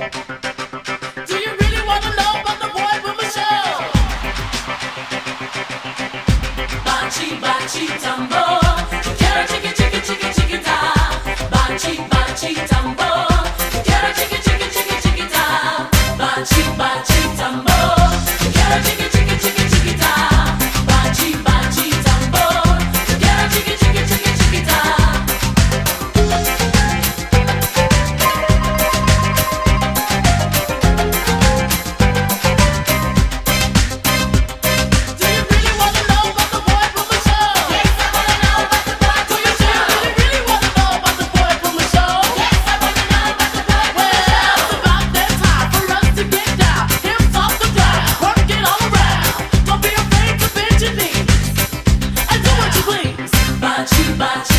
Do you really wanna know about the boy from the show? Bachi bachi tambo, quiero chiqui chiqui chiqui chiquita. Bachi bachi tambo, quiero chiqui chiqui chiqui chiquita. Bachi bachi tambo, quiero chiqui chiqui chiqui chiquita. Bachi bachi tambo, quiero chiqui chiqui chiqui chiquita. Do you really wanna know about the boy from the show? Yes, I wanna know about the boy from the show. Do you really wanna know about the boy from the show? Yes, I wanna know about the boy from the show. Well, it's about that time for us to get down. Hips off the ground, work it all around. Don't be afraid to bend your knees and do what you please. Bachi bachi